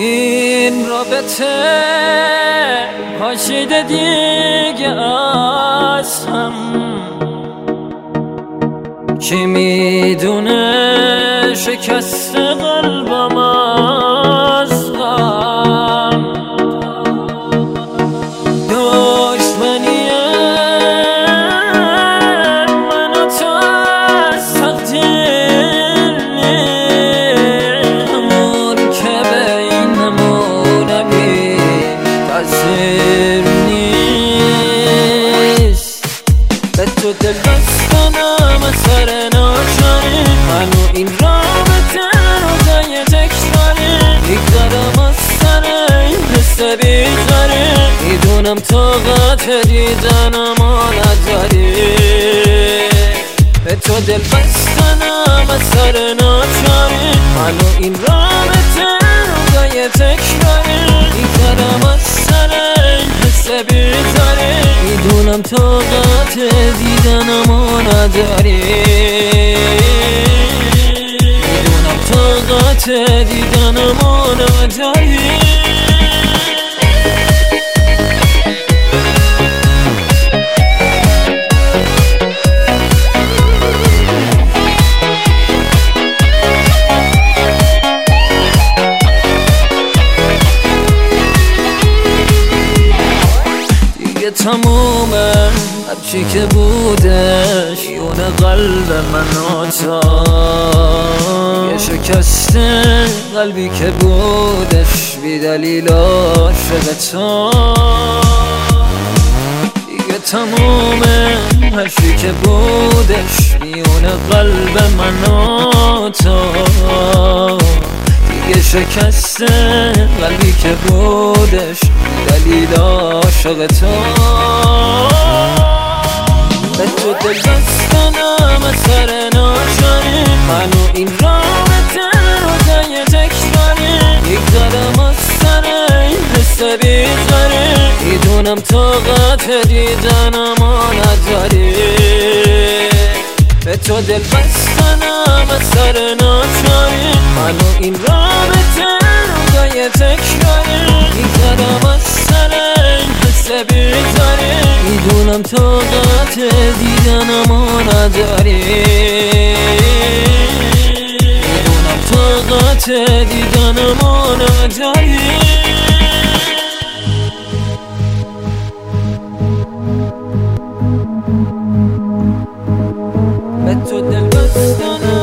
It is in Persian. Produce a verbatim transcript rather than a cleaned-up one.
این رابطه پاشیده دیگه از هم، کی میدونه شکست قلبم از غم. دشمنی من و تو از تقدیر نیست، همون که بینمونم این تأثیر نیست. به تو دل بستنم از سر ناچاری، منو این رابطه رو جای تکراری، میگذارم از سر این حس بیزاری، میدونم طاقت دیدنمو نداری. به تو دل بستنم از سر ناچاری، منو این رابطه رو جای تکراری، میگذارم از سر این حس بیزاری، میدونم طاقت دیدنمو نداری. میدونم طاقت دیدنمو نداری. تمومه هرچی که بودش، یون قلب من و تو یه شکسته قلبی که بودش، بی دلیل عاشق تو. دیگه تمومه هرچی که بودش، میون قلب من و تو دیگه شکسته قلبی که بودش، دلیل عاشق تو. به تو دل بستنم از سر ناچاری، منو این رابطه رو جای تکراری، میگذارم از سر این حس بیزاری، میدونم طاقت دیدنمو نداری. به تو دل بستنم از سر ناچاری، منو این رابطه رو جای تکراری، میگذارم از سر این حس بیزاری، میدونم طاقت دیدنمو نداری. میدونم طاقت دیدنمو نداری. به تو دل بستنم